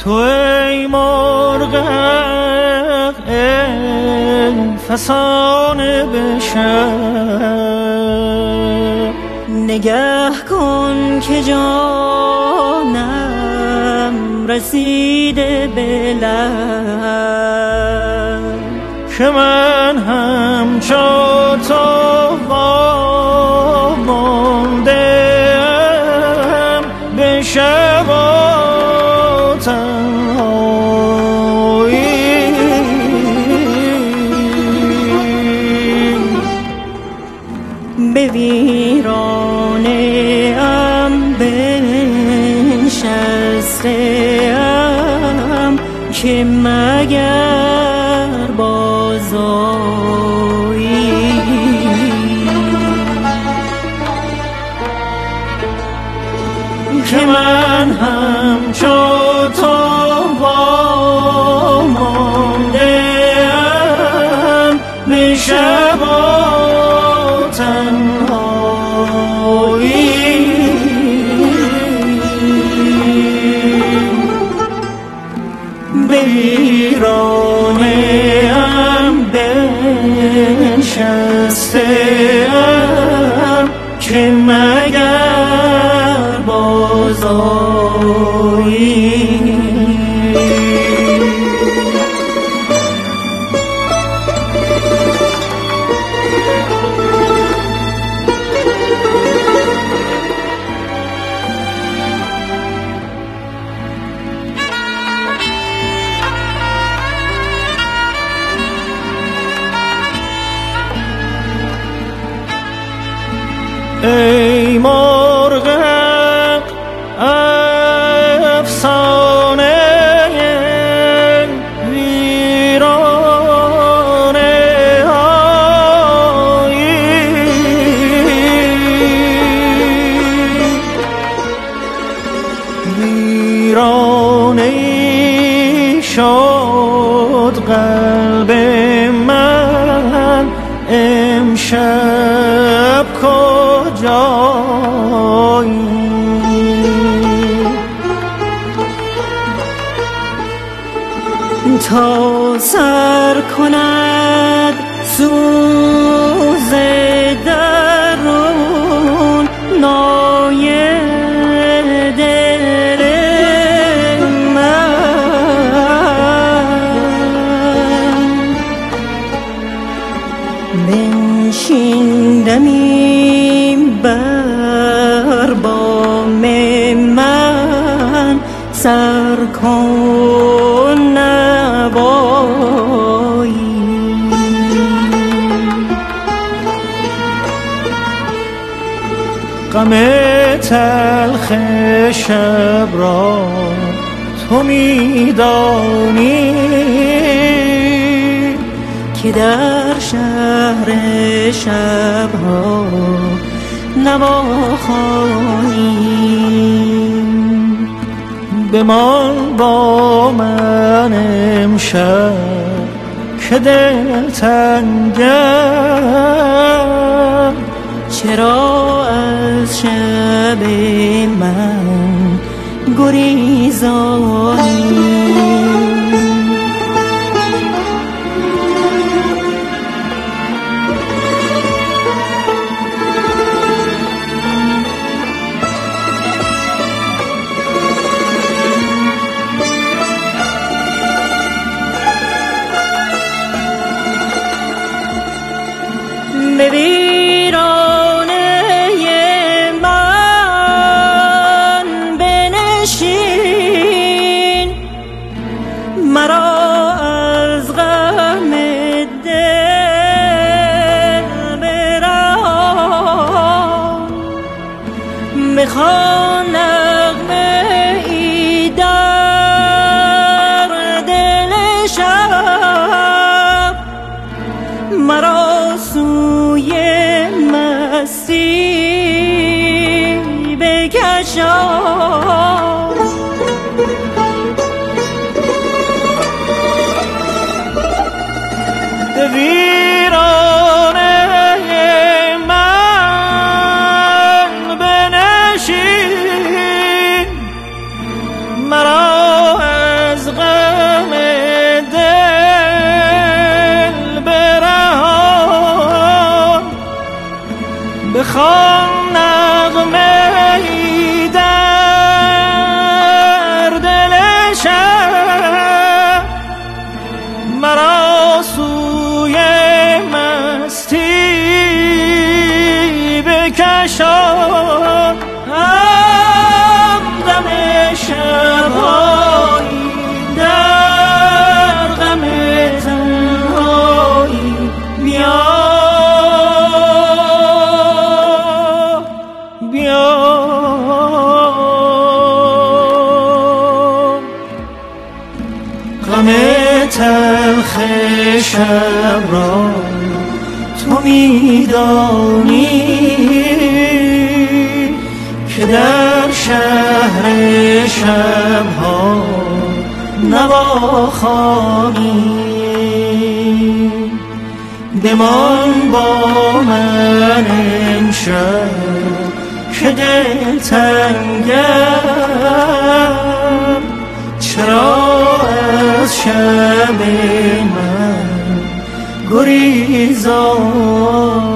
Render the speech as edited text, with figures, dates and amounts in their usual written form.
تو ای مرغ ای فسانه به شب، نگه کن که جانم رسیده به لب، که من همچو تو وامانده‌ام به شب و تنهایی. به ویرانه ام بنشسته‌ام که مگر بازآیی. که من همچو تو وامانده‌ام به شب و تنهایی. به ویرانه ام بنشسته‌ام که مگر بازآیی. ای مرغ افسانه ویرانه هایی، ویرانه شد قلب من امشب کجایی. تا سر کند سوز درون نای دل من، بنشیندمی بر بام من، سر کن نوایی. غم تلخ شب را تو می‌دانی که در شهر شب‌ها نواخوانی. بمان با من امشب که دل تنگم، چرا از شب من گریزانی. به ویرانه من بنشین، مرا از غم دل برهان. میخوان نغمه ای در دل شب، مرا سوی مستی بکشان. به ویرانه من بنشین، مرا بخوان نغمه ای در دل شب، مرا سوی مستی بکشان. همدم شب‌هایی در غم تنهایی، بیا غم تلخ شب را تو می‌دانی که در شهر شب‌ها نواخوانی. بمان با من امشب که دل تنگم، چرا از شب من گریزان؟